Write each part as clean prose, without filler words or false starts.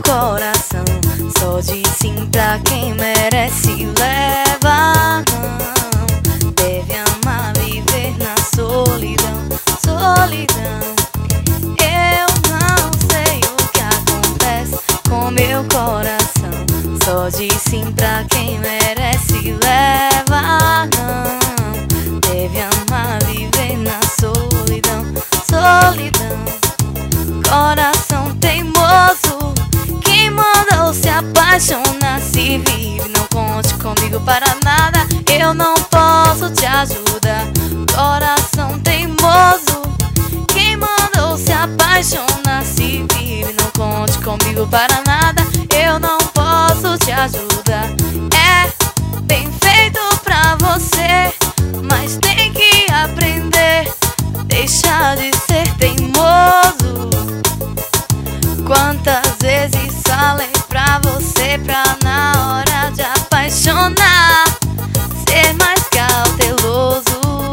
meu coração. Só diz sim pra quem merece, leva. Não deve amar, viver na solidão, solidão. Eu não sei o que acontece com meu coração. Só diz sim pra quem merece, leva. Não deve amar, viver na solidão, solidão. Coração teimoso, quem mandou se apaixonar? Se vive, não conte comigo para nada, eu não posso te ajudar. Coração teimoso, quem mandou se apaixonar? Se vive, não conte comigo para nada, eu não posso te ajudar. É bem feito pra você, mas tem que aprender, deixar de ser teimoso. Quantas vezes falei pra você, pra na hora de apaixonar ser mais cauteloso.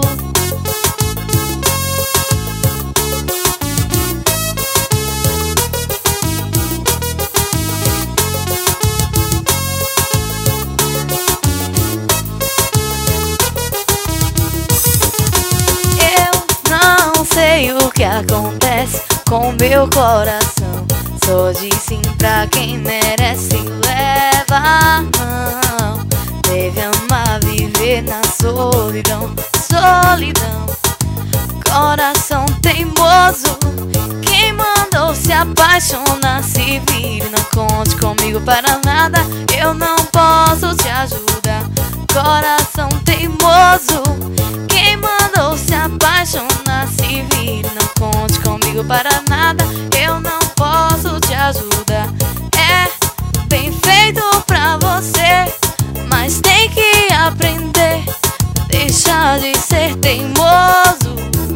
Eu não sei o que acontece com meu coração. Só diz sim pra quem merece, leva. Não deve amar, viver na solidão, solidão. Coração teimoso, quem mandou se apaixonar? Se vive, não conte comigo para nada, eu não posso te ajudar. Coração teimoso, quem mandou se apaixonar? Se vive, não conte comigo para nada, eu não posso te ajudar. É bem feito pra você, mas tem que aprender, deixar de ser teimoso.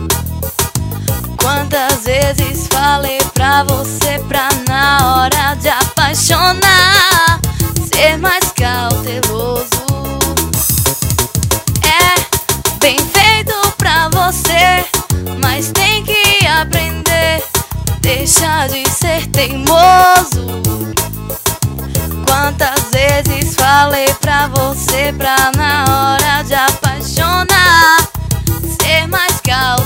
Quantas vezes falei pra você, pra na hora de apaixonar ser mais cauteloso. É bem feito pra você, mas tem que aprender, deixar de ser teimoso. Quantas vezes falei pra você, pra na hora de apaixonar ser mais cauteloso.